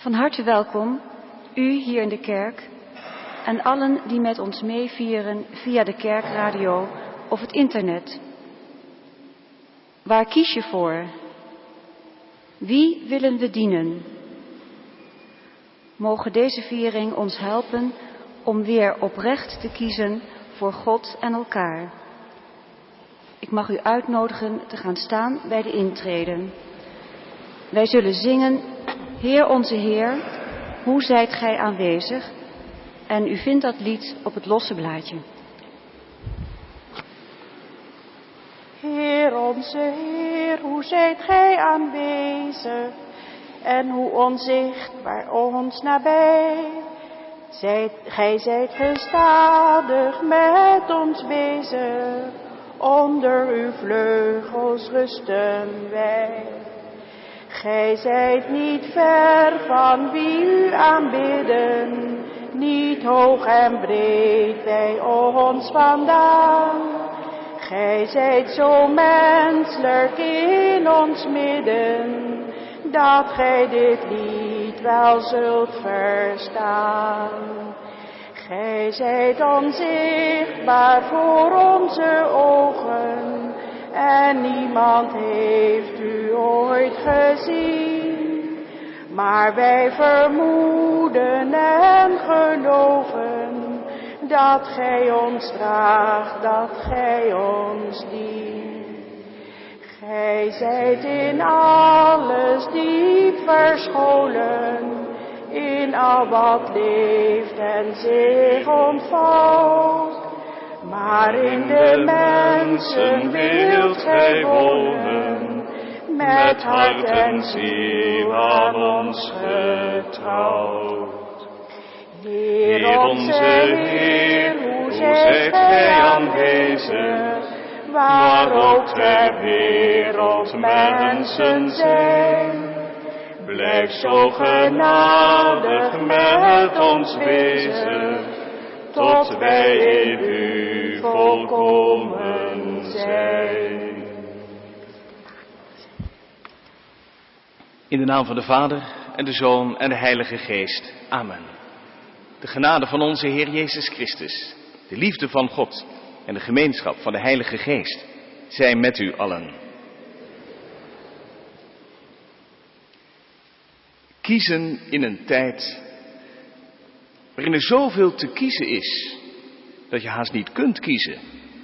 Van harte welkom, u hier in de kerk en allen die met ons meevieren via de kerkradio of het internet. Waar kies je voor? Wie willen we dienen? Mogen deze viering ons helpen om weer oprecht te kiezen voor God en elkaar. Ik mag u uitnodigen te gaan staan bij de intreden. Wij zullen zingen, Heer onze Heer, hoe zijt gij aanwezig? En u vindt dat lied op het losse blaadje. Heer onze Heer, hoe zijt gij aanwezig? En hoe onzichtbaar ons nabij? Gij zijt gestadig met ons bezig, onder uw vleugels rusten wij. Gij zijt niet ver van wie u aanbidden, niet hoog en breed bij ons vandaan. Gij zijt zo menselijk in ons midden, dat gij dit lied wel zult verstaan. Gij zijt onzichtbaar voor onze ogen, en niemand heeft u ooit gezien. Maar wij vermoeden en geloven, dat gij ons draagt, dat gij ons dient. Gij zijt in alles diep verscholen, in al wat leeft en zich ontvouwt. Maar in de mensen wilt gij wonen, met hart en ziel aan ons getrouwd. Heer onze Heer, hoe zijt gij aanwezig, waar ook ter wereld mensen zijn. Blijf zo genadig met ons bezig, tot wij in u volkomen zijn. In de naam van de Vader en de Zoon en de Heilige Geest. Amen. De genade van onze Heer Jezus Christus, de liefde van God en de gemeenschap van de Heilige Geest zijn met u allen. Kiezen in een tijd waarin er zoveel te kiezen is, dat je haast niet kunt kiezen.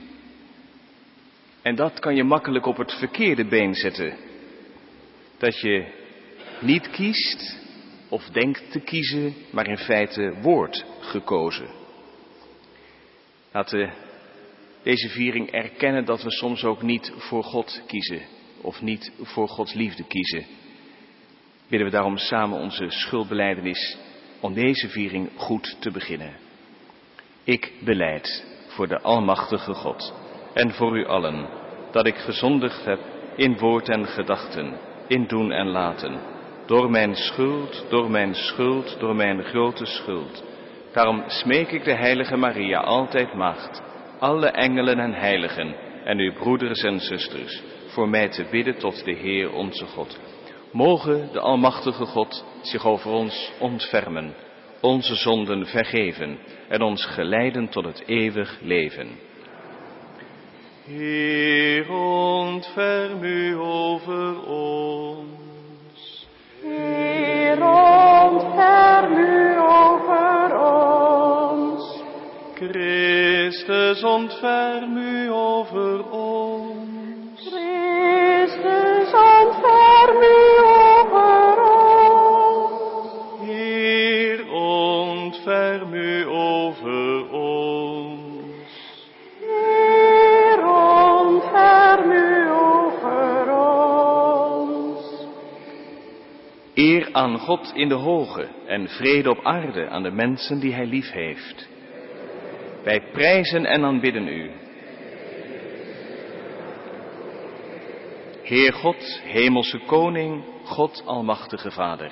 En dat kan je makkelijk op het verkeerde been zetten. Dat je niet kiest of denkt te kiezen, maar in feite wordt gekozen. Laten we deze viering erkennen dat we soms ook niet voor God kiezen of niet voor Gods liefde kiezen. Bidden we daarom samen onze schuldbelijdenis om deze viering goed te beginnen. Ik belijd voor de Almachtige God en voor u allen dat ik gezondigd heb in woord en gedachten, in doen en laten, door mijn schuld, door mijn grote schuld. Daarom smeek ik de heilige Maria, altijd maagd, alle engelen en heiligen en uw broeders en zusters, voor mij te bidden tot de Heer onze God. Mogen de Almachtige God zich over ons ontfermen, onze zonden vergeven en ons geleiden tot het eeuwig leven. Heer, ontferm u over ons. Heer, ontferm u over ons. Christus, ontferm u over ons. Christus, ontferm u over ons. Heer, ontferm u over ons. Heer, ontferm u over ons. Eer aan God in de hoge en vrede op aarde aan de mensen die hij lief heeft. Wij prijzen en aanbidden u. Heer God, hemelse koning, God almachtige Vader.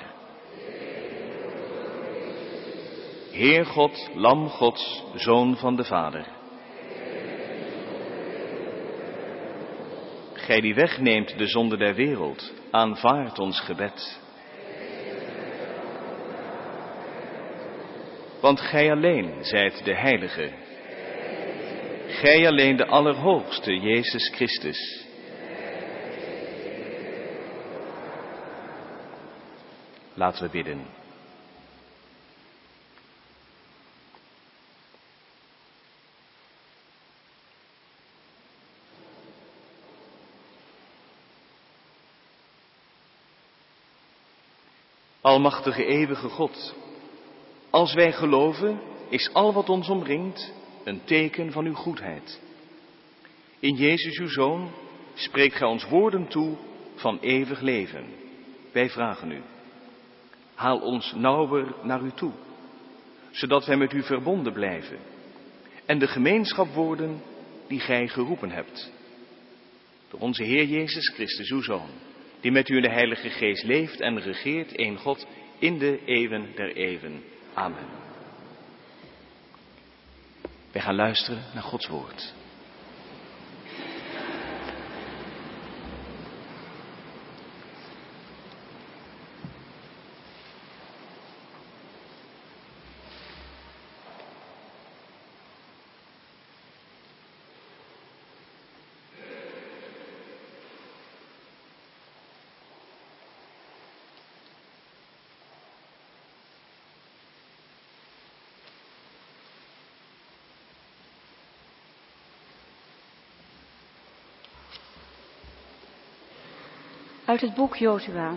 Heer God, lam Gods, Zoon van de Vader. Gij die wegneemt de zonde der wereld, aanvaard ons gebed. Want gij alleen zijt de Heilige. Gij alleen de Allerhoogste, Jezus Christus. Laten we bidden. Almachtige eeuwige God, als wij geloven, is al wat ons omringt een teken van uw goedheid. In Jezus uw Zoon spreekt gij ons woorden toe van eeuwig leven. Wij vragen u, haal ons nauwer naar u toe, zodat wij met u verbonden blijven en de gemeenschap worden die gij geroepen hebt. Door onze Heer Jezus Christus, uw Zoon, die met u in de Heilige Geest leeft en regeert, één God, in de eeuwen der eeuwen. Amen. Wij gaan luisteren naar Gods woord. Uit het boek Jozua.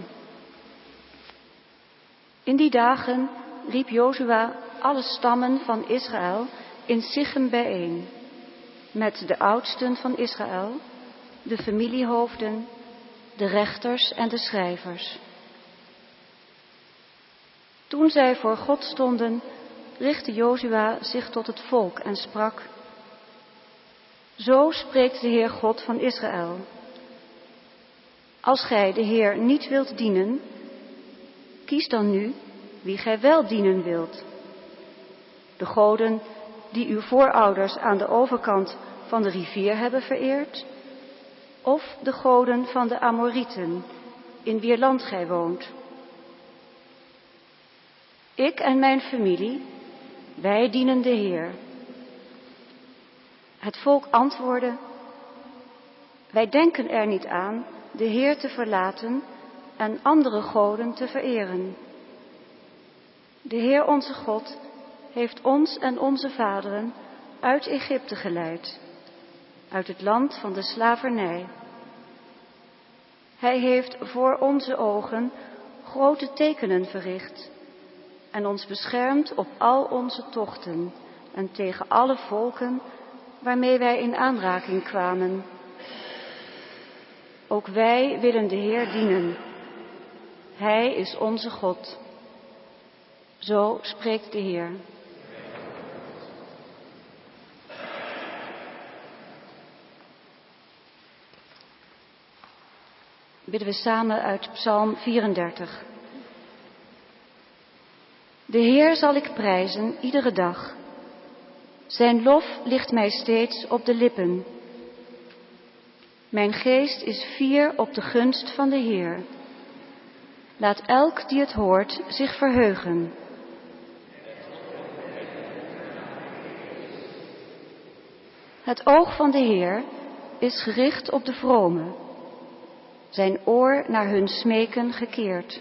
In die dagen riep Jozua alle stammen van Israël in Sichem bijeen, met de oudsten van Israël, de familiehoofden, de rechters en de schrijvers. Toen zij voor God stonden, richtte Jozua zich tot het volk en sprak: Zo spreekt de Heer God van Israël. Als gij de Heer niet wilt dienen, kies dan nu wie gij wel dienen wilt. De goden die uw voorouders aan de overkant van de rivier hebben vereerd, of de goden van de Amorieten, in wier land gij woont. Ik en mijn familie, wij dienen de Heer. Het volk antwoordde: Wij denken er niet aan de Heer te verlaten en andere goden te vereren. De Heer onze God heeft ons en onze vaderen uit Egypte geleid, uit het land van de slavernij. Hij heeft voor onze ogen grote tekenen verricht en ons beschermd op al onze tochten en tegen alle volken waarmee wij in aanraking kwamen. Ook wij willen de Heer dienen. Hij is onze God. Zo spreekt de Heer. Bidden we samen uit Psalm 34. De Heer zal ik prijzen iedere dag. Zijn lof ligt mij steeds op de lippen. Mijn geest is fier op de gunst van de Heer. Laat elk die het hoort zich verheugen. Het oog van de Heer is gericht op de vromen, zijn oor naar hun smeken gekeerd.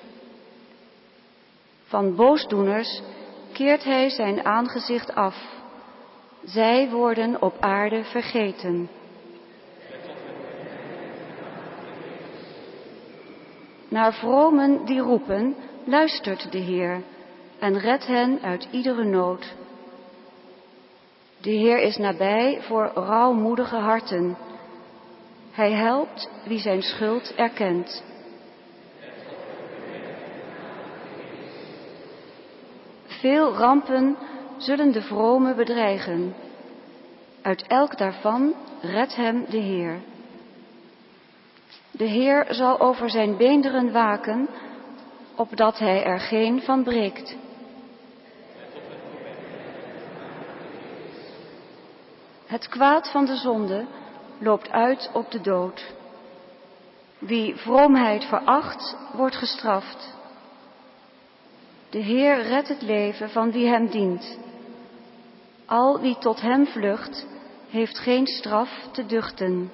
Van boosdoeners keert hij zijn aangezicht af. Zij worden op aarde vergeten. Naar vromen die roepen, luistert de Heer en redt hen uit iedere nood. De Heer is nabij voor rouwmoedige harten. Hij helpt wie zijn schuld erkent. Veel rampen zullen de vrome bedreigen. Uit elk daarvan redt hem de Heer. De Heer zal over zijn beenderen waken, opdat hij er geen van breekt. Het kwaad van de zonde loopt uit op de dood. Wie vroomheid veracht, wordt gestraft. De Heer redt het leven van wie hem dient. Al wie tot hem vlucht, heeft geen straf te duchten.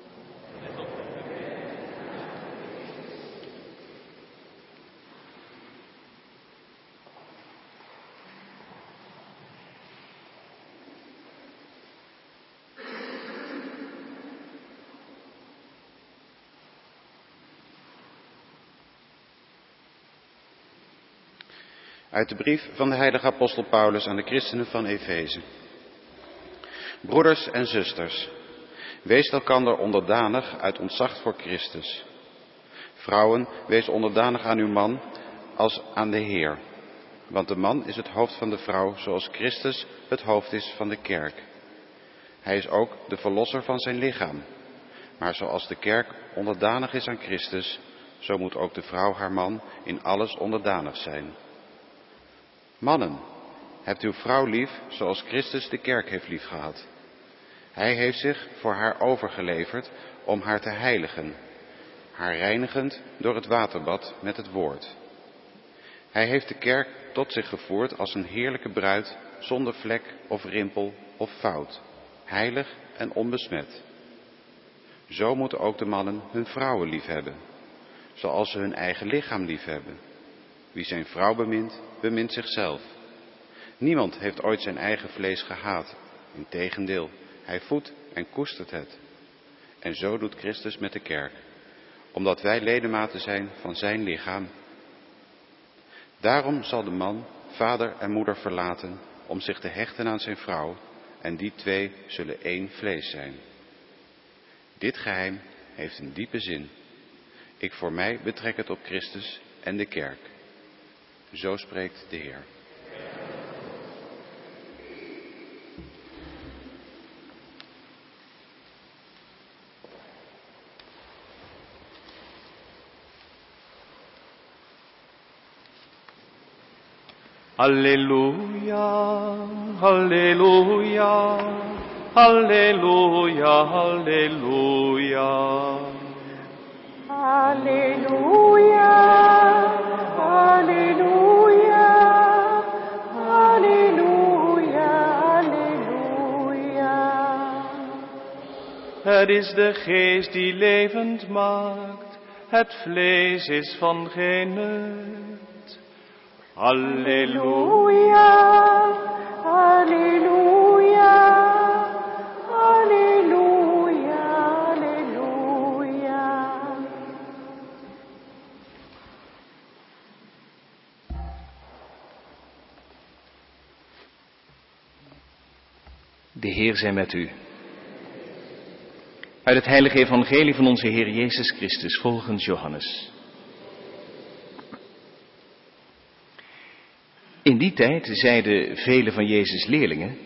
Uit de brief van de heilige apostel Paulus aan de christenen van Efeze. Broeders en zusters, wees elkander onderdanig uit ontzag voor Christus. Vrouwen, wees onderdanig aan uw man als aan de Heer. Want de man is het hoofd van de vrouw, zoals Christus het hoofd is van de kerk. Hij is ook de verlosser van zijn lichaam. Maar zoals de kerk onderdanig is aan Christus, zo moet ook de vrouw haar man in alles onderdanig zijn. Mannen, hebt uw vrouw lief zoals Christus de kerk heeft liefgehad. Hij heeft zich voor haar overgeleverd om haar te heiligen, haar reinigend door het waterbad met het woord. Hij heeft de kerk tot zich gevoerd als een heerlijke bruid, zonder vlek of rimpel of fout, heilig en onbesmet. Zo moeten ook de mannen hun vrouwen liefhebben, zoals ze hun eigen lichaam liefhebben. Wie zijn vrouw bemint, bemint zichzelf. Niemand heeft ooit zijn eigen vlees gehaat. Integendeel, hij voedt en koestert het. En zo doet Christus met de kerk, omdat wij ledematen zijn van zijn lichaam. Daarom zal de man vader en moeder verlaten om zich te hechten aan zijn vrouw, en die twee zullen één vlees zijn. Dit geheim heeft een diepe zin. Ik voor mij betrek het op Christus en de kerk. Zo spreekt de Heer. Halleluja, halleluja, halleluja, halleluja. Halleluja, halleluja, halleluja, halleluja. Het is de geest die levend maakt, het vlees is van geen nut. Halleluja, Halleluja, halleluja, halleluja. De Heer zij met u. Uit het heilige evangelie van onze Heer Jezus Christus volgens Johannes. In die tijd zeiden vele van Jezus' leerlingen: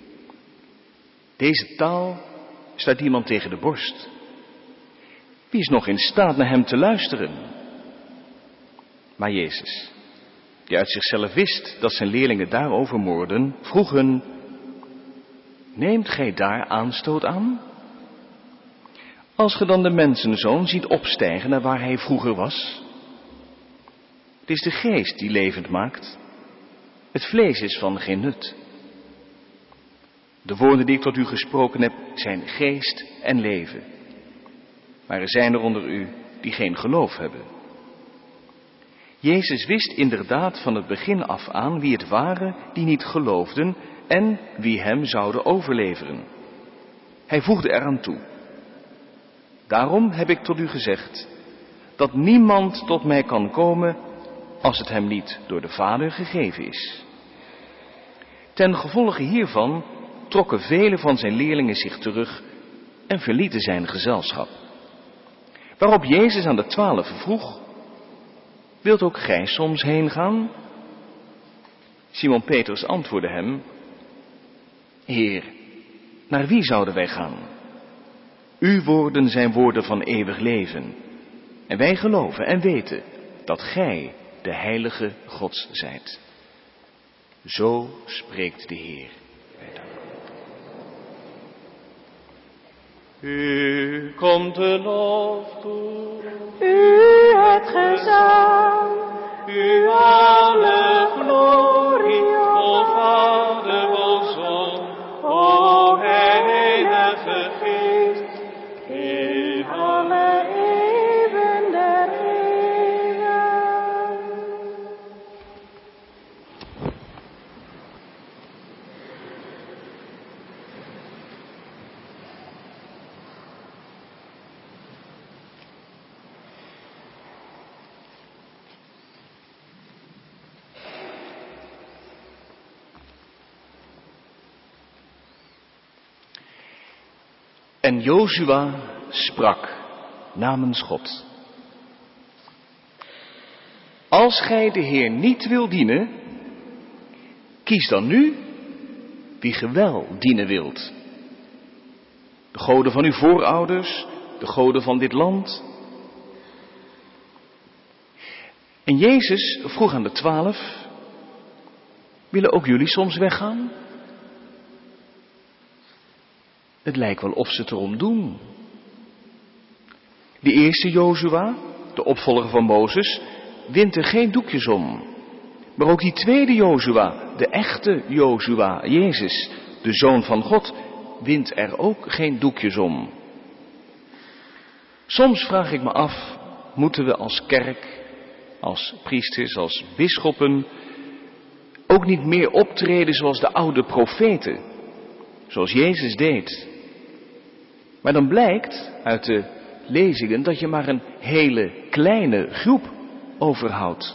deze taal staat iemand tegen de borst. Wie is nog in staat naar hem te luisteren? Maar Jezus, die uit zichzelf wist dat zijn leerlingen daarover moorden, vroeg hun: neemt gij daar aanstoot aan? Als ge dan de mensenzoon ziet opstijgen naar waar hij vroeger was. Het is de geest die levend maakt. Het vlees is van geen nut. De woorden die ik tot u gesproken heb, zijn geest en leven. Maar er zijn er onder u die geen geloof hebben. Jezus wist inderdaad van het begin af aan wie het waren die niet geloofden en wie hem zouden overleveren. Hij voegde eraan toe: daarom heb ik tot u gezegd dat niemand tot mij kan komen als het hem niet door de Vader gegeven is. Ten gevolge hiervan trokken vele van zijn leerlingen zich terug en verlieten zijn gezelschap. Waarop Jezus aan de 12 vroeg: wilt ook gij soms heen gaan? Simon Petrus antwoordde hem: Heer, naar wie zouden wij gaan? Uw woorden zijn woorden van eeuwig leven. En wij geloven en weten dat gij de heilige Gods zijt. Zo spreekt de Heer. U komt de lof toe, U het gezang, u alle En Jozua sprak namens God. Als gij de Heer niet wil dienen, kies dan nu wie ge wel dienen wilt. De goden van uw voorouders, de goden van dit land. En Jezus vroeg aan de 12, willen ook jullie soms weggaan? Het lijkt wel of ze het erom doen. De eerste Jozua, de opvolger van Mozes, wint er geen doekjes om. Maar ook die tweede Jozua, de echte Jozua, Jezus, de Zoon van God, wint er ook geen doekjes om. Soms vraag ik me af, moeten we als kerk, als priesters, als bisschoppen, ook niet meer optreden zoals de oude profeten, zoals Jezus deed? Maar dan blijkt uit de lezingen dat je maar een hele kleine groep overhoudt.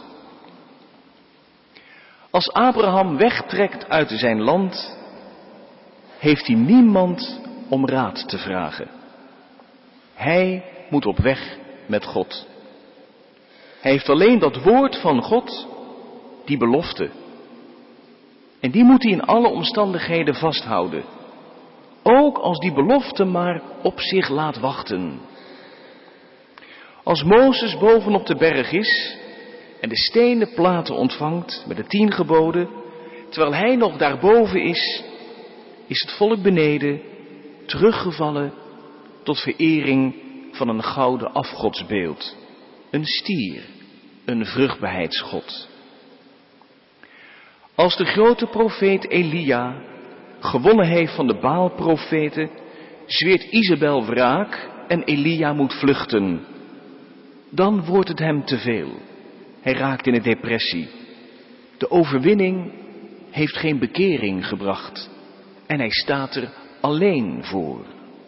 Als Abraham wegtrekt uit zijn land, heeft hij niemand om raad te vragen. Hij moet op weg met God. Hij heeft alleen dat woord van God, die belofte. En die moet hij in alle omstandigheden vasthouden. Ook als die belofte maar op zich laat wachten. Als Mozes bovenop de berg is en de stenen platen ontvangt met de 10 geboden, terwijl hij nog daarboven is het volk beneden teruggevallen tot verering van een gouden afgodsbeeld, een stier, een vruchtbaarheidsgod. Als de grote profeet Elia gewonnen heeft van de Baalprofeten, zweert Isabel wraak en Elia moet vluchten. Dan wordt het hem te veel. Hij raakt in een depressie. De overwinning heeft geen bekering gebracht en hij staat er alleen voor.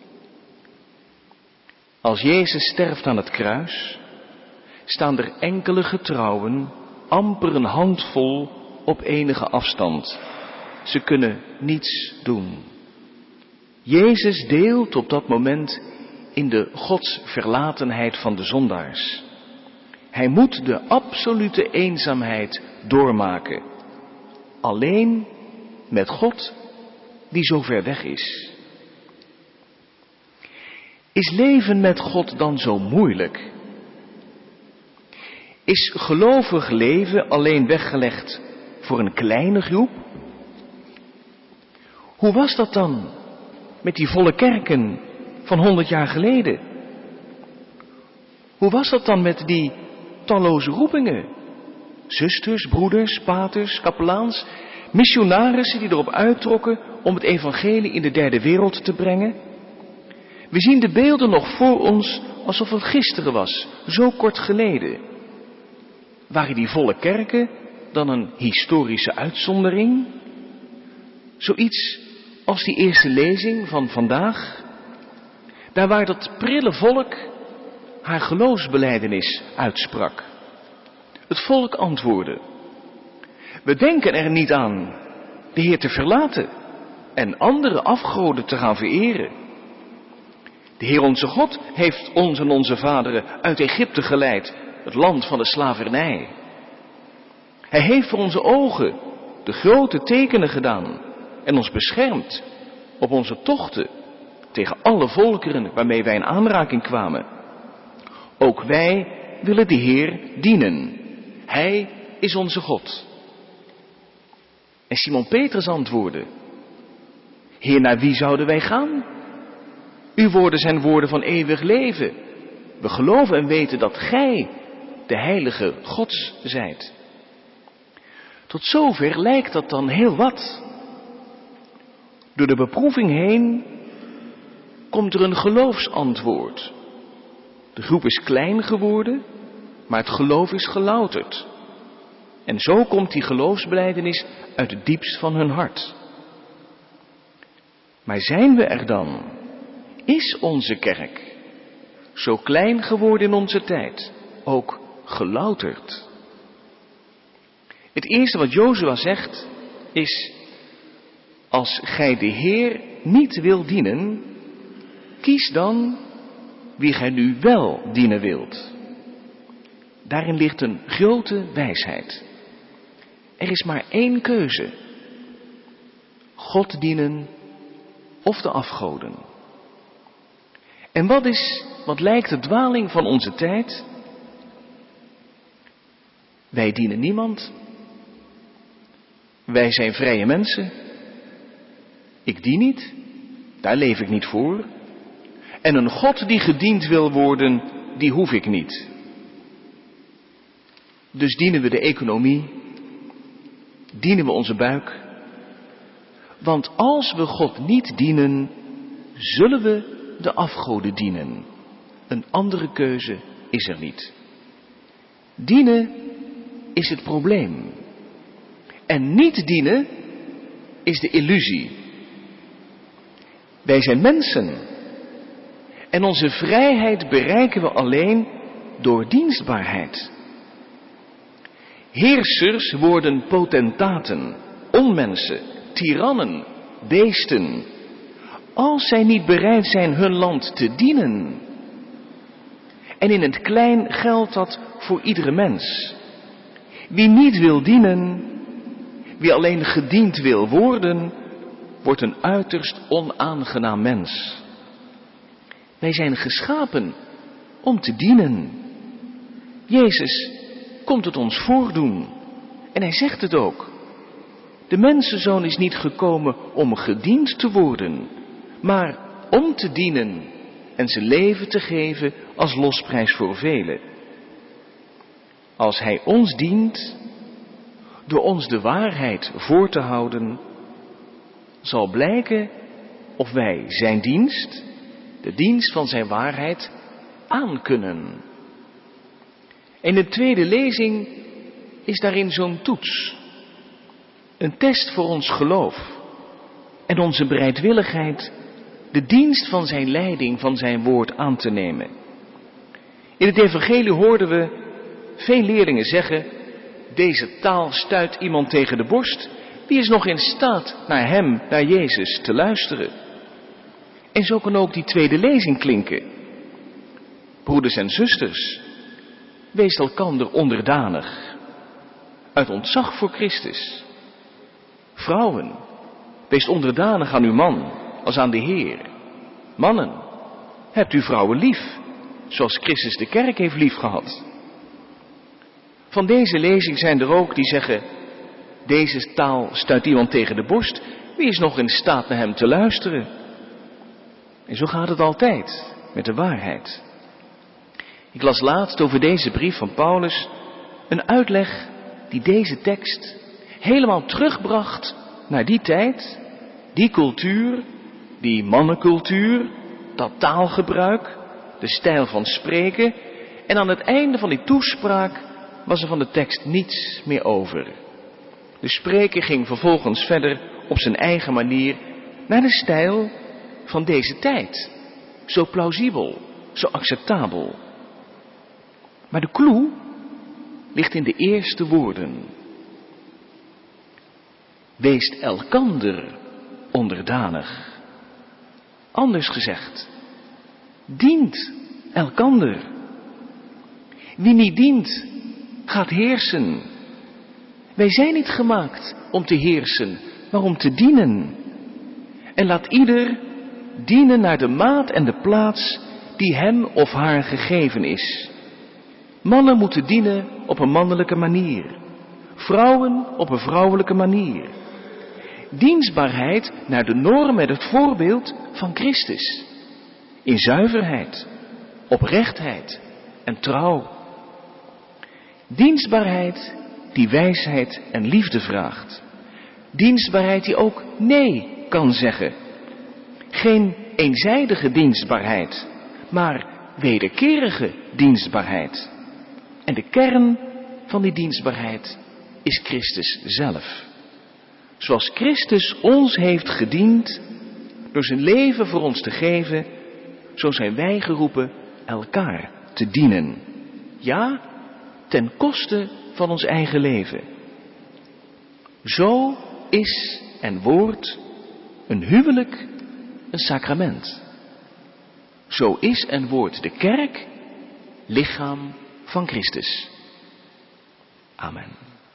Als Jezus sterft aan het kruis, staan er enkele getrouwen, amper een handvol op enige afstand. Ze kunnen niets doen. Jezus deelt op dat moment in de godsverlatenheid van de zondaars. Hij moet de absolute eenzaamheid doormaken. Alleen met God die zo ver weg is. Is leven met God dan zo moeilijk? Is gelovig leven alleen weggelegd voor een kleine groep? Hoe was dat dan met die volle kerken van 100 jaar geleden? Hoe was dat dan met die talloze roepingen? Zusters, broeders, paters, kapelaans, missionarissen die erop uittrokken om het evangelie in de derde wereld te brengen? We zien de beelden nog voor ons alsof het gisteren was, zo kort geleden. Waren die volle kerken dan een historische uitzondering? Zoiets als die eerste lezing van vandaag, daar waar dat prille volk haar geloofsbelijdenis uitsprak. Het volk antwoordde: we denken er niet aan de Heer te verlaten en andere afgoden te gaan vereren. De Heer onze God heeft ons en onze vaderen uit Egypte geleid, het land van de slavernij. Hij heeft voor onze ogen de grote tekenen gedaan en ons beschermd op onze tochten tegen alle volkeren waarmee wij in aanraking kwamen. Ook wij willen de Heer dienen. Hij is onze God. En Simon Petrus antwoordde: Heer, naar wie zouden wij gaan? Uw woorden zijn woorden van eeuwig leven. We geloven en weten dat gij de heilige Gods zijt. Tot zover lijkt dat dan heel wat. Door de beproeving heen komt er een geloofsantwoord. De groep is klein geworden, maar het geloof is gelouterd. En zo komt die geloofsbelijdenis uit het diepst van hun hart. Maar zijn we er dan? Is onze kerk, zo klein geworden in onze tijd, ook gelouterd? Het eerste wat Jozua zegt is: als gij de Heer niet wil dienen, Kies dan wie gij nu wel dienen wilt. Daarin ligt een grote wijsheid. Er is maar één keuze. God dienen of de afgoden. En wat lijkt de dwaling van onze tijd? Wij dienen niemand. Wij zijn vrije mensen. Ik dien niet. Daar leef ik niet voor. En een God die gediend wil worden, die hoef ik niet. Dus dienen we de economie. Dienen we onze buik. Want als we God niet dienen, zullen we de afgoden dienen. Een andere keuze is er niet. Dienen is het probleem. En niet dienen is de illusie. Wij zijn mensen. En onze vrijheid bereiken we alleen door dienstbaarheid. Heersers worden potentaten, onmensen, tirannen, beesten, als zij niet bereid zijn hun land te dienen. En in het klein geldt dat voor iedere mens. Wie niet wil dienen, wie alleen gediend wil worden, wordt een uiterst onaangenaam mens. Wij zijn geschapen om te dienen. Jezus komt het ons voordoen. En hij zegt het ook. De mensenzoon is niet gekomen om gediend te worden, maar om te dienen en zijn leven te geven als losprijs voor velen. Als hij ons dient, door ons de waarheid voor te houden, zal blijken of wij zijn dienst, de dienst van zijn waarheid, aankunnen. En de tweede lezing is daarin zo'n toets. Een test voor ons geloof en onze bereidwilligheid de dienst van zijn leiding, van zijn woord aan te nemen. In het evangelie hoorden we veel leerlingen zeggen, deze taal stuit iemand tegen de borst. Wie is nog in staat naar hem, naar Jezus, te luisteren? En zo kan ook die tweede lezing klinken. Broeders en zusters, wees elkander onderdanig, uit ontzag voor Christus. Vrouwen, wees onderdanig aan uw man, als aan de Heer. Mannen, hebt uw vrouwen lief, zoals Christus de kerk heeft lief gehad. Van deze lezing zijn er ook die zeggen, deze taal stuit iemand tegen de borst, wie is nog in staat naar hem te luisteren? En zo gaat het altijd met de waarheid. Ik las laatst over deze brief van Paulus een uitleg die deze tekst helemaal terugbracht naar die tijd, die cultuur, die mannencultuur, dat taalgebruik, de stijl van spreken. En aan het einde van die toespraak was er van de tekst niets meer over. De spreker ging vervolgens verder op zijn eigen manier naar de stijl van deze tijd. Zo plausibel, zo acceptabel. Maar de clue ligt in de eerste woorden. Weest elkander onderdanig. Anders gezegd, dient elkander. Wie niet dient, gaat heersen. Wij zijn niet gemaakt om te heersen, maar om te dienen. En laat ieder dienen naar de maat en de plaats die hem of haar gegeven is. Mannen moeten dienen op een mannelijke manier. Vrouwen op een vrouwelijke manier. Dienstbaarheid naar de norm en het voorbeeld van Christus. In zuiverheid, oprechtheid en trouw. Dienstbaarheid die wijsheid en liefde vraagt. Dienstbaarheid die ook nee kan zeggen. Geen eenzijdige dienstbaarheid, maar wederkerige dienstbaarheid. En de kern van die dienstbaarheid is Christus zelf. Zoals Christus ons heeft gediend door zijn leven voor ons te geven, zo zijn wij geroepen elkaar te dienen. Ja, ten koste van ons eigen leven. Zo is en wordt een huwelijk een sacrament. Zo is en wordt de kerk lichaam van Christus. Amen.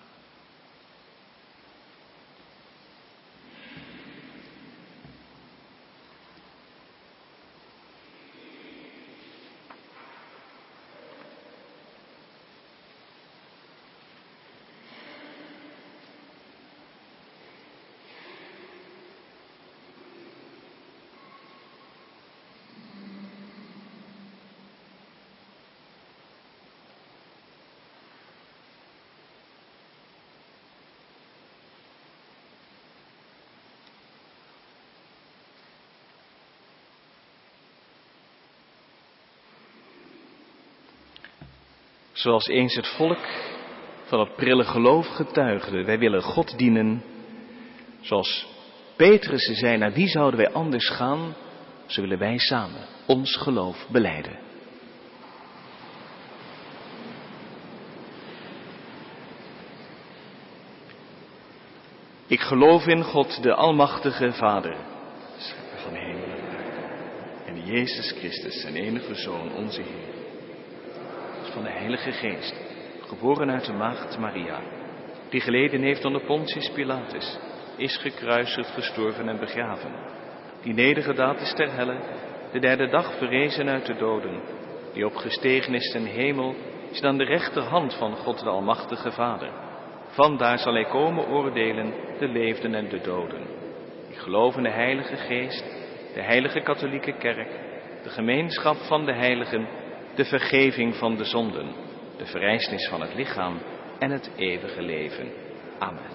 Zoals eens het volk van het prille geloof getuigde, wij willen God dienen. Zoals Petrus zei, naar wie zouden wij anders gaan? Zo willen wij samen ons geloof belijden. Ik geloof in God, de Almachtige Vader, schepper van hemel en aarde, en Jezus Christus, zijn enige Zoon, onze Heer. Van de Heilige Geest, geboren uit de maagd Maria, die geleden heeft onder Pontius Pilatus, is gekruisigd, gestorven en begraven, die nedergedaald is ter helle, de derde dag verrezen uit de doden, die opgestegen is ten hemel, zit aan de rechterhand van God de Almachtige Vader. Vandaar zal hij komen oordelen de leefden en de doden. Ik geloof in de Heilige Geest, de Heilige Katholieke Kerk, de gemeenschap van de heiligen, de vergeving van de zonden, de verrijzenis van het lichaam en het eeuwige leven. Amen.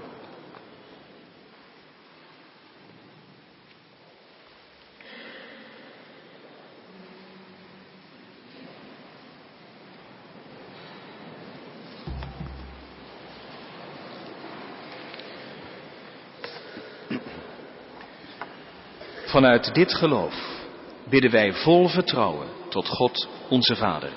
Vanuit dit geloof bidden wij vol vertrouwen tot God onze Vader.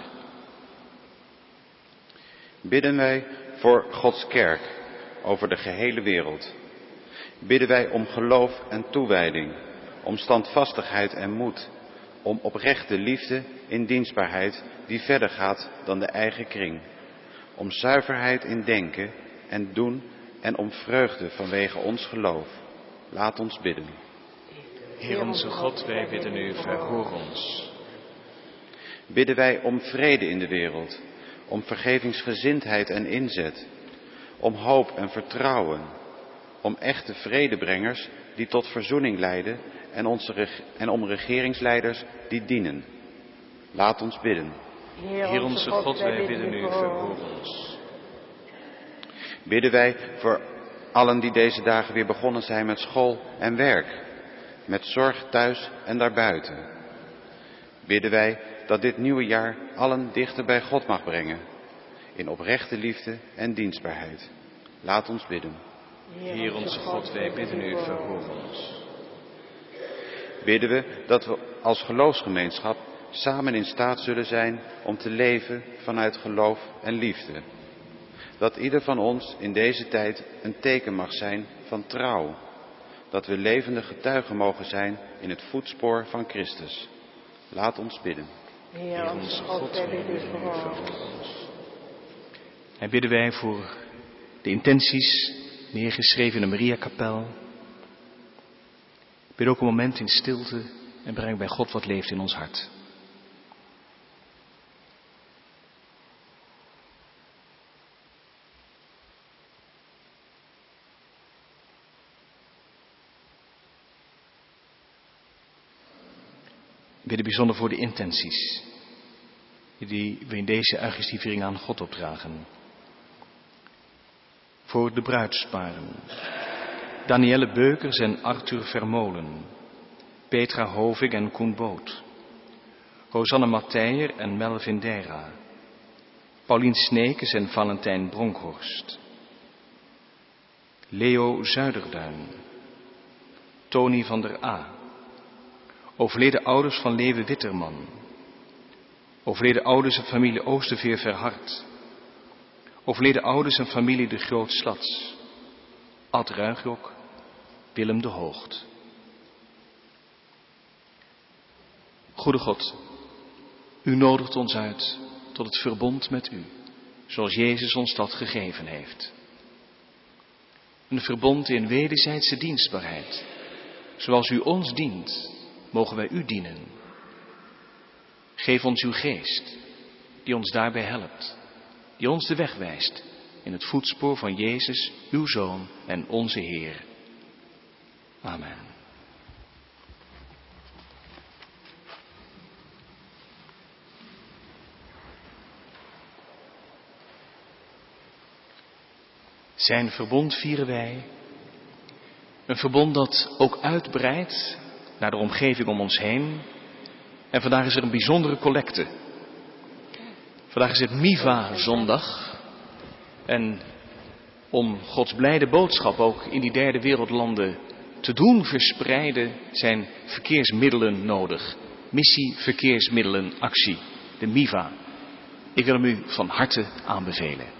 Bidden wij voor Gods kerk over de gehele wereld. Bidden wij om geloof en toewijding, om standvastigheid en moed, om oprechte liefde in dienstbaarheid die verder gaat dan de eigen kring. Om zuiverheid in denken en doen en om vreugde vanwege ons geloof. Laat ons bidden. Heer onze God, wij bidden u, verhoor ons. Bidden wij om vrede in de wereld, om vergevingsgezindheid en inzet, om hoop en vertrouwen, om echte vredebrengers die tot verzoening leiden en om regeringsleiders die dienen. Laat ons bidden. Heer onze God, wij bidden u, verhoor ons. Bidden wij voor allen die deze dagen weer begonnen zijn met school en werk, met zorg thuis en daarbuiten. Bidden wij dat dit nieuwe jaar allen dichter bij God mag brengen, in oprechte liefde en dienstbaarheid. Laat ons bidden. Heer onze God, wij bidden u, verhoor ons. Bidden we dat we als geloofsgemeenschap samen in staat zullen zijn om te leven vanuit geloof en liefde. Dat ieder van ons in deze tijd een teken mag zijn van trouw. Dat we levende getuigen mogen zijn in het voetspoor van Christus. Laat ons bidden. Heer onze God, wij bidden u, verhoor ons. En bidden wij voor de intenties neergeschreven in de Mariakapel. Bid ook een moment in stilte en breng bij God wat leeft in ons hart. Ik bid bijzonder voor de intenties die we in deze Eucharistieviering aan God opdragen. Voor de bruidsparen, Danielle Beukers en Arthur Vermolen, Petra Hoving en Koen Boot, Rosanne Matteijer en Melvin Deira, Paulien Sneekes en Valentijn Bronkhorst, Leo Zuiderduin, Tony van der A, overleden ouders van Lewe Witterman, overleden ouders en familie Oosterveer Verhard, overleden ouders en familie De Groot Slats, Ad Ruigrok, Willem de Hoogt. Goede God, U nodigt ons uit tot het verbond met u, zoals Jezus ons dat gegeven heeft. Een verbond in wederzijdse dienstbaarheid. Zoals u ons dient, mogen wij u dienen. Geef ons uw geest, die ons daarbij helpt, die ons de weg wijst in het voetspoor van Jezus, uw Zoon en onze Heer. Amen. Zijn verbond vieren wij. Een verbond dat ook uitbreidt naar de omgeving om ons heen. En vandaag is er een bijzondere collecte. Vandaag is het Miva-zondag. En om Gods blijde boodschap ook in die derde wereldlanden te doen verspreiden, zijn verkeersmiddelen nodig. Missie, verkeersmiddelen, actie. De Miva. Ik wil hem u van harte aanbevelen.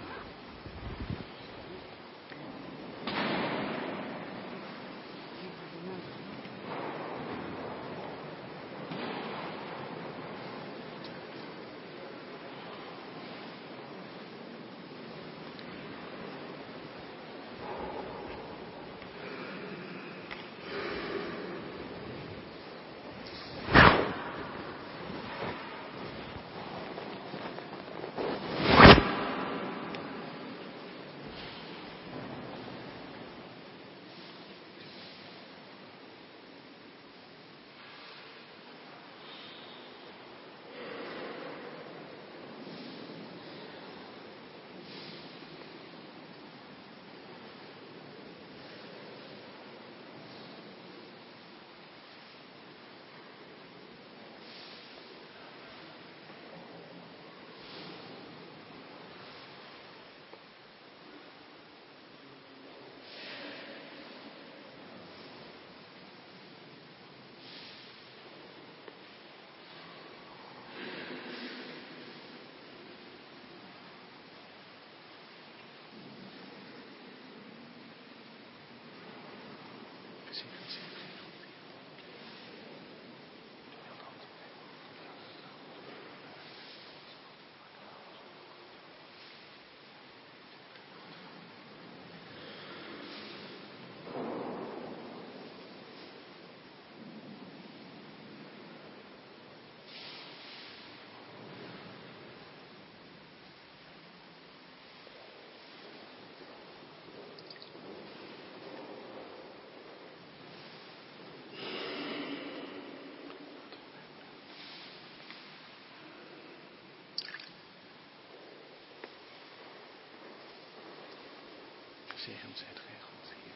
Gezegend zijt gij God, Heer.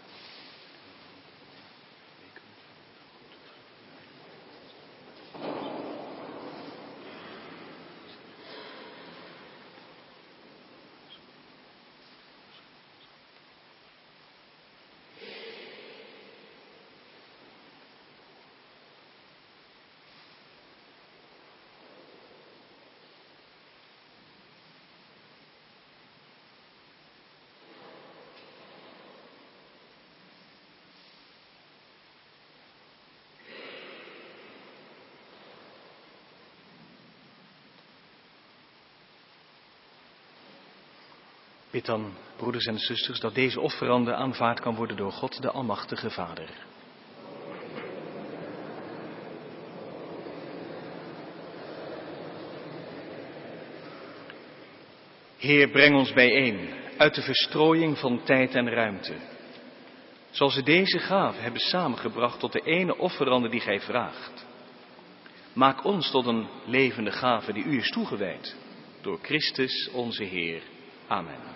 Bid dan, broeders en zusters, dat deze offerande aanvaard kan worden door God, de Almachtige Vader. Heer, breng ons bijeen uit de verstrooiing van tijd en ruimte. Zoals we deze gave hebben samengebracht tot de ene offerande die gij vraagt. Maak ons tot een levende gave die u is toegewijd. Door Christus onze Heer. Amen.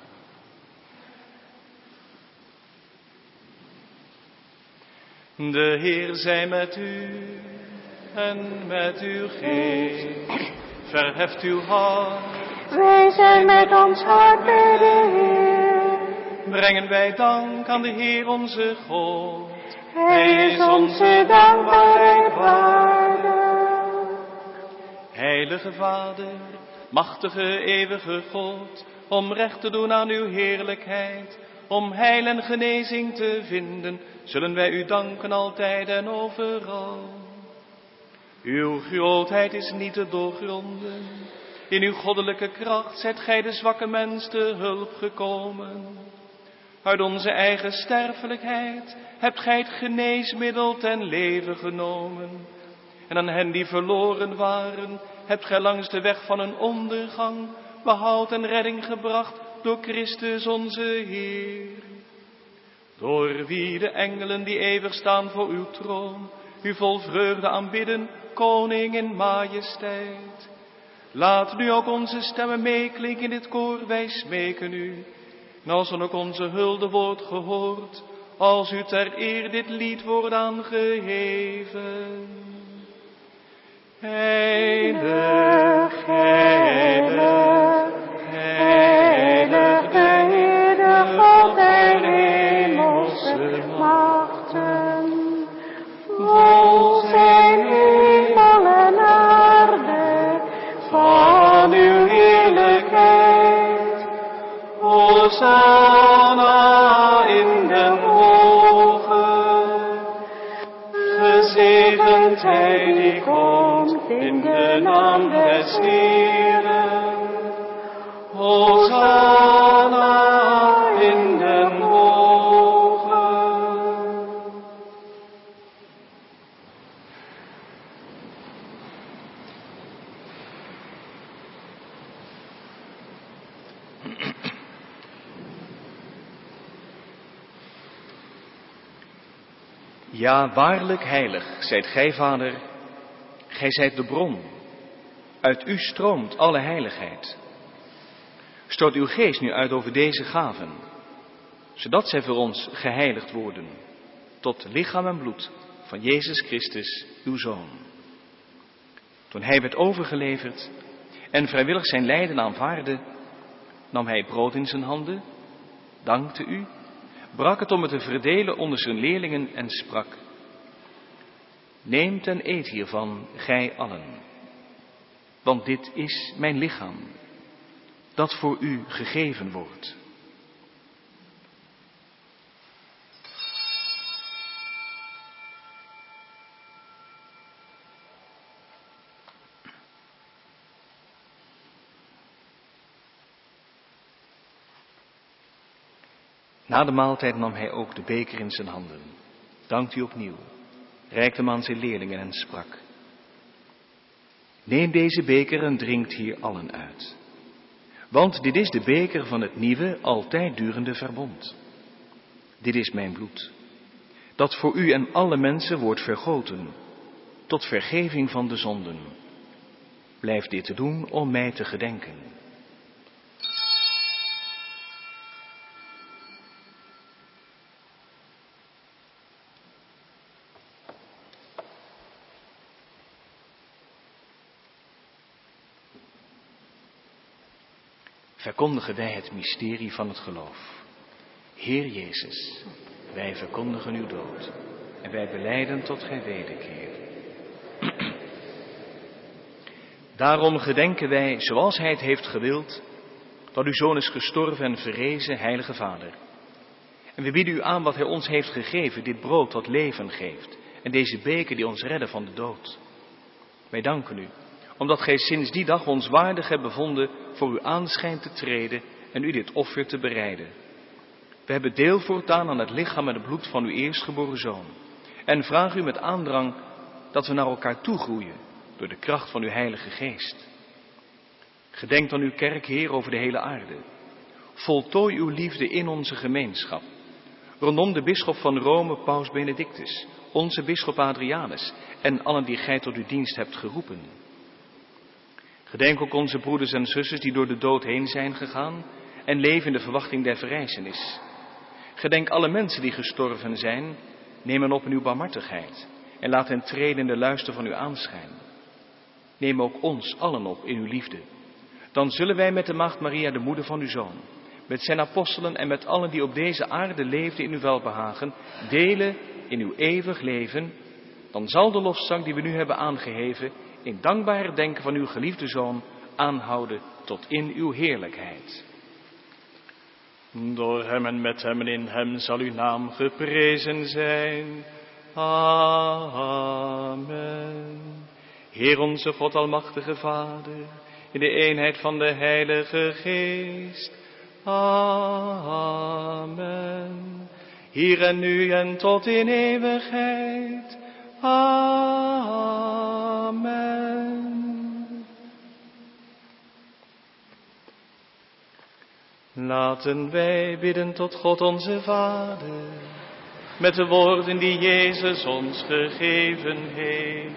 De Heer zij met u en met uw geest. Verheft uw hart. Wij zijn met ons hart bij de Heer. Brengen wij dank aan de Heer onze God. Hij is onze dankbaarheid waardig. Heilige Vader, machtige eeuwige God, om recht te doen aan uw heerlijkheid, om heil en genezing te vinden, zullen wij u danken altijd en overal. Uw grootheid is niet te doorgronden. In uw goddelijke kracht zijt gij de zwakke mens te hulp gekomen. Uit onze eigen sterfelijkheid hebt gij het geneesmiddel ten leven genomen. En aan hen die verloren waren, hebt gij langs de weg van hun ondergang behoud en redding gebracht door Christus onze Heer. Door wie de engelen die eeuwig staan voor uw troon, u vol vreugde aanbidden, koning in majesteit. Laat nu ook onze stemmen meeklinken in dit koor, wij smeken u. En als dan ook onze hulde wordt gehoord, als u ter eer dit lied wordt aangeheven. Heilig, heilig, heilig, de Heere God der hemelse machten. Vol zijn hemel en aarde van uw heerlijkheid. Hosanna in de hogen. Gezegend hij die komt in de naam des Heeren. Hosanna in de hogen. Ja, waarlijk heilig zijt gij, Vader. Gij zijt de bron. Uit u stroomt alle heiligheid. Stort uw geest nu uit over deze gaven, zodat zij voor ons geheiligd worden, tot lichaam en bloed van Jezus Christus, uw Zoon. Toen hij werd overgeleverd en vrijwillig zijn lijden aanvaardde, nam hij brood in zijn handen, dankte u, brak het om het te verdelen onder zijn leerlingen en sprak: Neemt en eet hiervan, gij allen, want dit is mijn lichaam, dat voor u gegeven wordt. Na de maaltijd nam hij ook de beker in zijn handen, dankte u opnieuw, reikte hem aan zijn leerlingen en sprak: Neem deze beker en drinkt hier allen uit. Want dit is de beker van het nieuwe, altijd durende verbond. Dit is mijn bloed, dat voor u en alle mensen wordt vergoten, tot vergeving van de zonden. Blijf dit te doen om mij te gedenken. Verkondigen wij het mysterie van het geloof. Heer Jezus, wij verkondigen uw dood en wij belijden tot gij wederkeert. Daarom gedenken wij, zoals hij het heeft gewild, dat uw Zoon is gestorven en verrezen, heilige Vader. En we bieden u aan wat hij ons heeft gegeven, dit brood dat leven geeft en deze beker die ons redden van de dood. Wij danken u, omdat gij sinds die dag ons waardig hebt bevonden voor uw aanschijn te treden en u dit offer te bereiden. We hebben deel voortaan aan het lichaam en het bloed van uw eerstgeboren Zoon. En vragen u met aandrang dat we naar elkaar toegroeien door de kracht van uw Heilige Geest. Gedenk dan uw kerk, Heer, over de hele aarde. Voltooi uw liefde in onze gemeenschap. Rondom de bisschop van Rome, Paus Benedictus, onze bisschop Adrianus en allen die gij tot uw dienst hebt geroepen. Gedenk ook onze broeders en zusters die door de dood heen zijn gegaan en leven in de verwachting der verrijzenis. Gedenk alle mensen die gestorven zijn, neem hen op in uw barmhartigheid en laat hen treden in de luister van uw aanschijn. Neem ook ons allen op in uw liefde. Dan zullen wij met de Maagd Maria, de moeder van uw Zoon, met zijn apostelen en met allen die op deze aarde leefden in uw welbehagen, delen in uw eeuwig leven. Dan zal de lofzang die we nu hebben aangeheven in dankbare denken van uw geliefde Zoon aanhouden tot in uw heerlijkheid. Door hem en met hem en in hem zal uw naam geprezen zijn. Amen. Heer onze God, almachtige Vader, in de eenheid van de Heilige Geest. Amen. Hier en nu en tot in eeuwigheid. Amen. Laten wij bidden tot God onze Vader, met de woorden die Jezus ons gegeven heeft.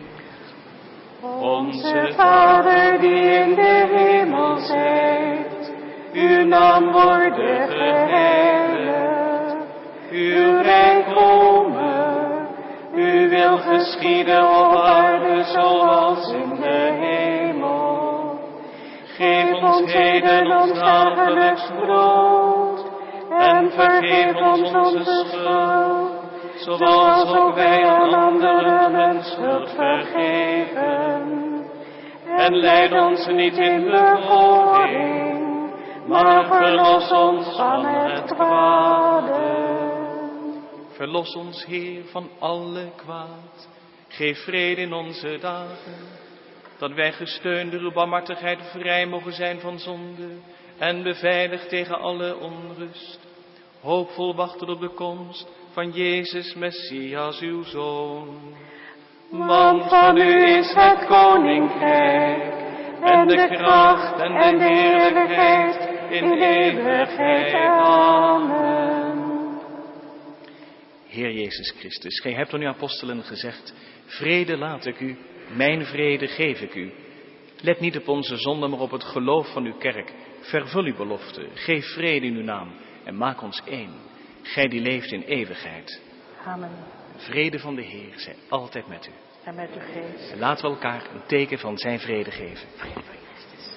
Onze Vader die in de hemel zijt, uw naam worde geheiligd, uw rijk komen, uw wil geschieden op aarde zoals in de hemel. Geef ons heden ons dagelijks brood en vergeef ons onze schuld, zoals ook wij aan anderen hun schuld vergeven. En leid ons niet in beproeving, maar verlos ons van het kwade. Verlos ons, Heer, van alle kwaad. Geef vrede in onze dagen, dat wij gesteund door uw barmhartigheid vrij mogen zijn van zonde en beveiligd tegen alle onrust. Hoopvol wachten op de komst van Jezus Messias, uw Zoon. Want van u is het koninkrijk en de kracht en de heerlijkheid in eeuwigheid. Amen. Heer Jezus Christus, gij hebt aan uw apostelen gezegd, vrede laat ik u, mijn vrede geef ik u. Let niet op onze zonde, maar op het geloof van uw kerk. Vervul uw belofte, geef vrede in uw naam en maak ons één. Gij die leeft in eeuwigheid. Amen. Vrede van de Heer zij altijd met u. En met uw geest. En laten we elkaar een teken van zijn vrede geven. Vrede van Christus.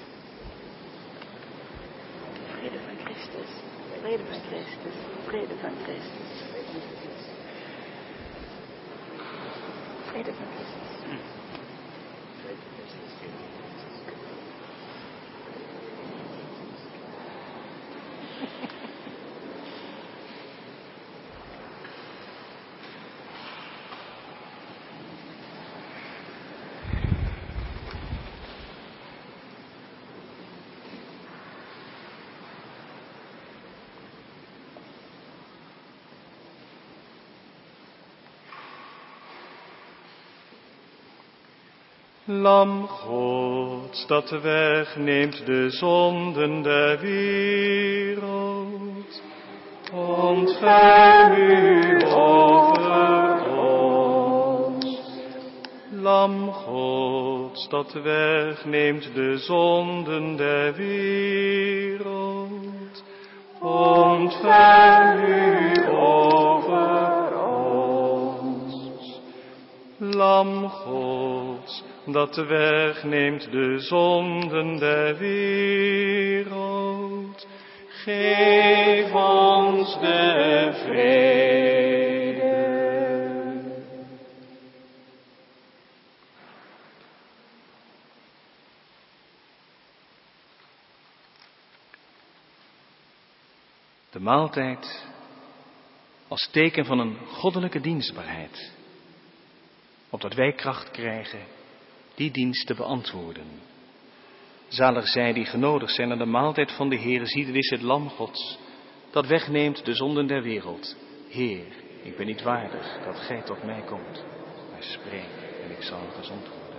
Vrede van Christus. Vrede van Christus. Vrede van Christus. Vrede van Christus. Lam Gods, dat wegneemt de zonden der wereld, ontferm u over ons. Lam Gods, dat wegneemt de zonden der wereld, ontferm u over ons. Lam Gods, dat wegneemt de zonden der wereld, geef ons de vrede. De maaltijd als teken van een goddelijke dienstbaarheid, opdat wij kracht krijgen die dienst te beantwoorden. Zalig zij die genodigd zijn aan de maaltijd van de Heer. Zie, dit is het lam Gods, dat wegneemt de zonden der wereld. Heer, ik ben niet waardig dat gij tot mij komt, maar spreek en ik zal gezond worden.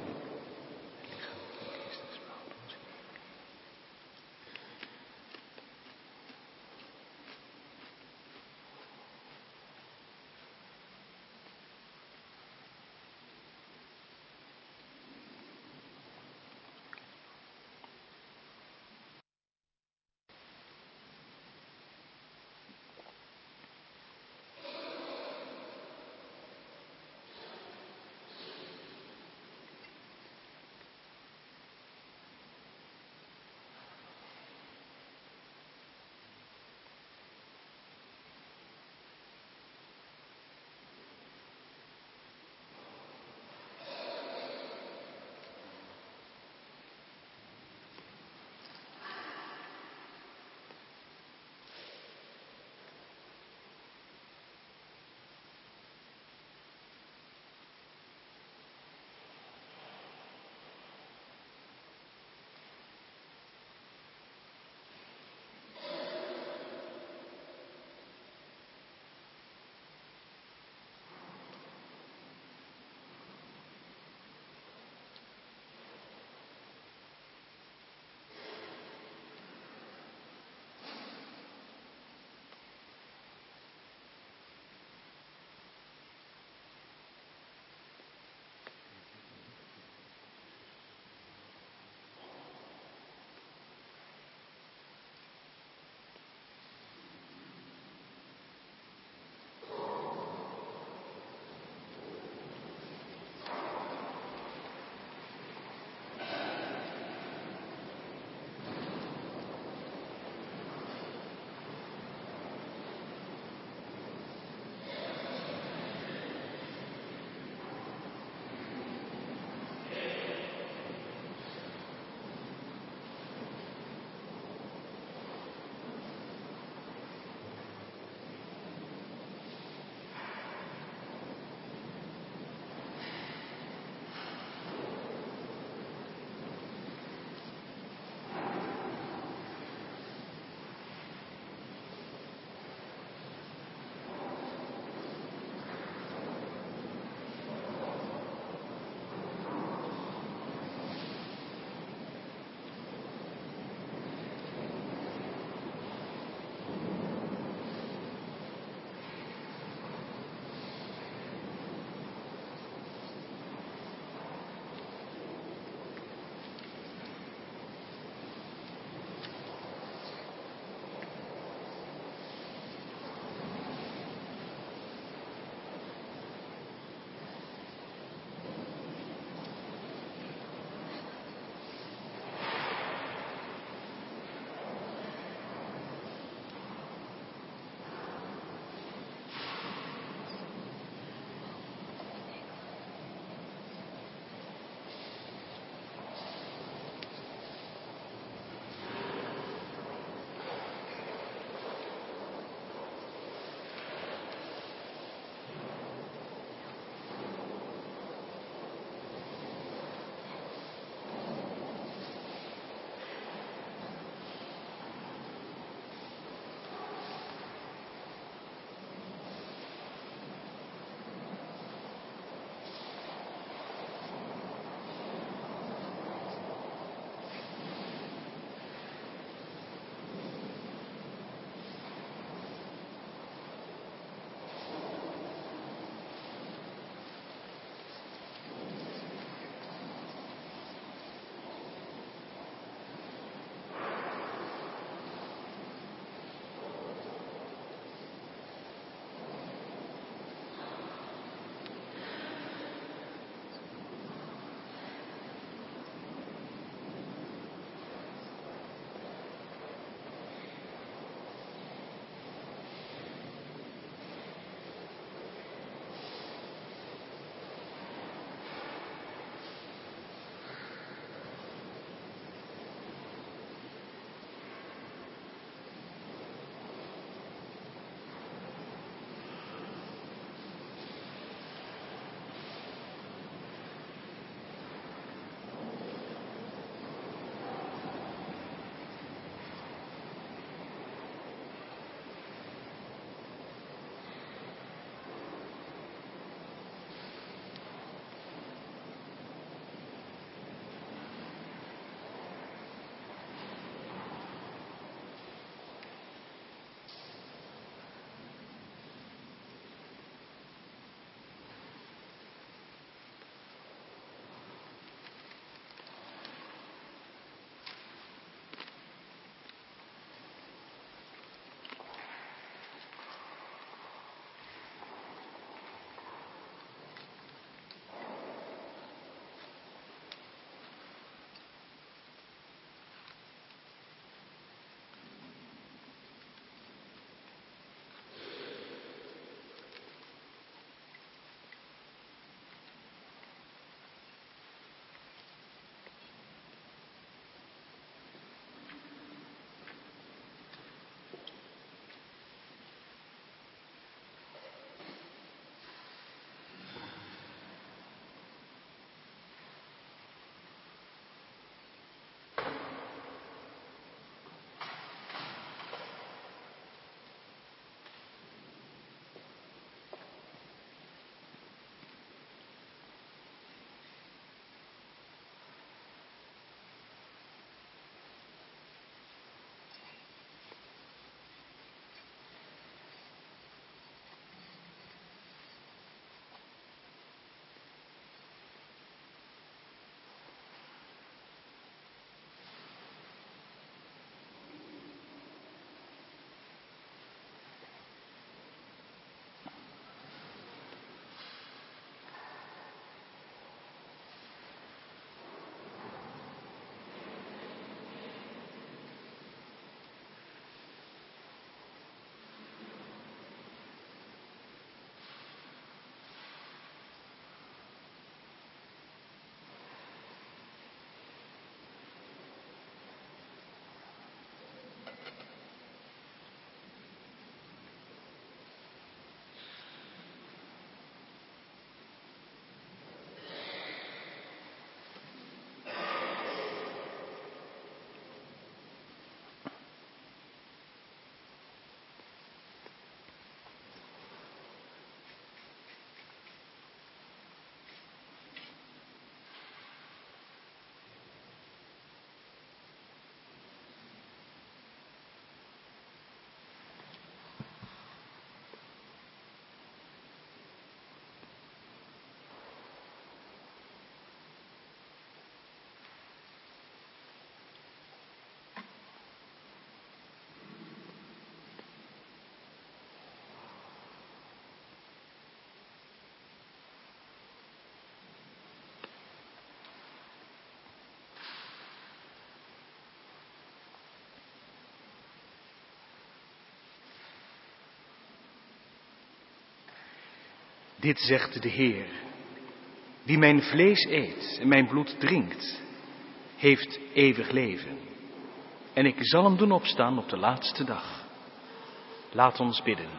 Dit zegt de Heer, wie mijn vlees eet en mijn bloed drinkt, heeft eeuwig leven. En ik zal hem doen opstaan op de laatste dag. Laat ons bidden.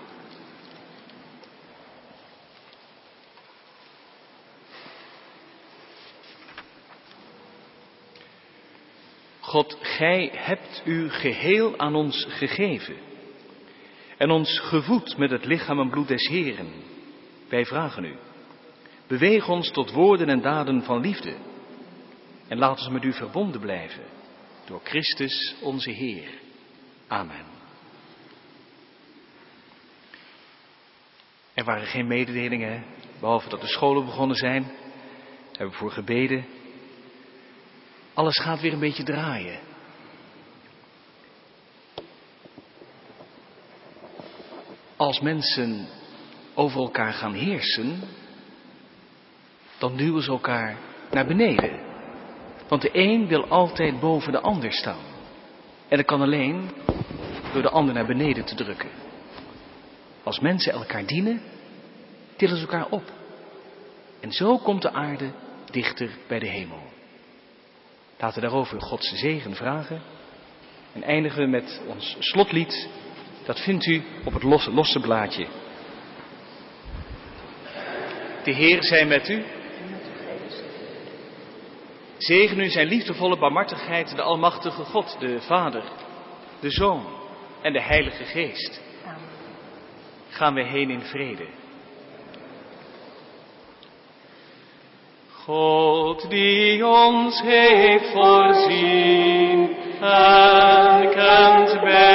God, gij hebt u geheel aan ons gegeven en ons gevoed met het lichaam en bloed des Heren. Wij vragen u, beweeg ons tot woorden en daden van liefde en laat ons met u verbonden blijven door Christus onze Heer. Amen. Er waren geen mededelingen, behalve dat de scholen begonnen zijn. Daar hebben we voor gebeden. Alles gaat weer een beetje draaien. Als mensen over elkaar gaan heersen, dan duwen ze elkaar naar beneden. Want de een wil altijd boven de ander staan. En dat kan alleen door de ander naar beneden te drukken. Als mensen elkaar dienen, tillen ze elkaar op. En zo komt de aarde dichter bij de hemel. Laten we daarover Gods zegen vragen. En eindigen we met ons slotlied. Dat vindt u op het losse blaadje. De Heer zij met u. Zegen u zijn liefdevolle barmhartigheid, de almachtige God, de Vader, de Zoon en de Heilige Geest. Gaan we heen in vrede. God die ons heeft voorzien en kent bij